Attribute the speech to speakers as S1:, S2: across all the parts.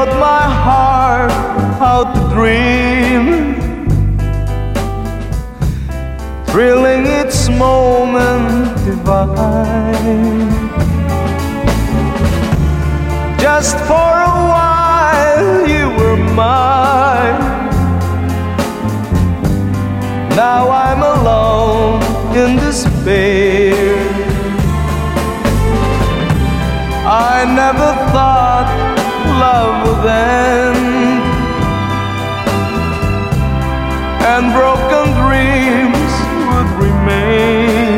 S1: taught my heart how to dream, thrilling its moment divine. Just for a while you were mine. Now I'm alone in despair. I never thought love would end, and broken dreams would remain,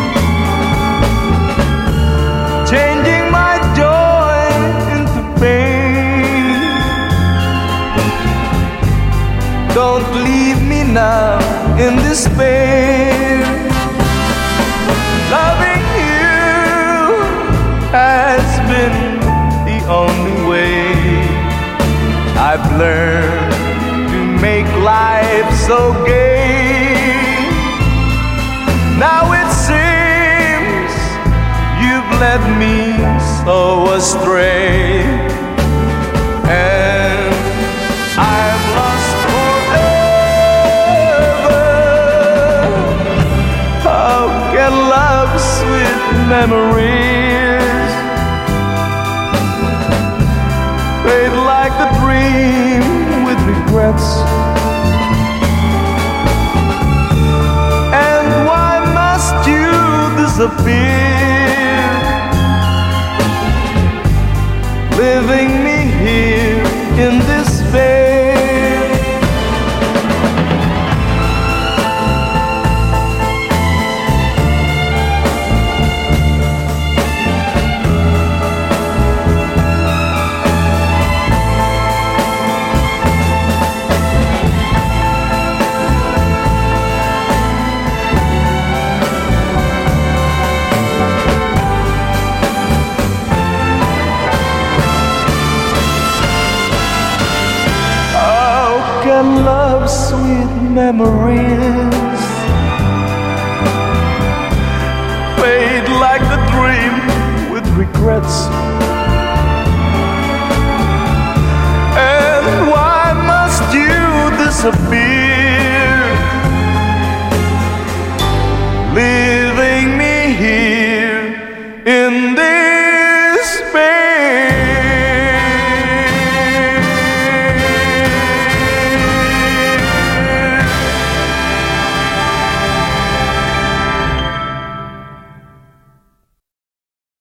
S1: changing my joy into pain. Don't leave me now in despair. Loving you has been the only way I've learned to make life so gay. Now it seems you've led me so astray, and I'm lost forever. How can love's sweet memories fade like a dream with regrets? And why must you disappear, leaving me here in despair? Can love's sweet memories fade like a dream with regrets? And why must you disappear,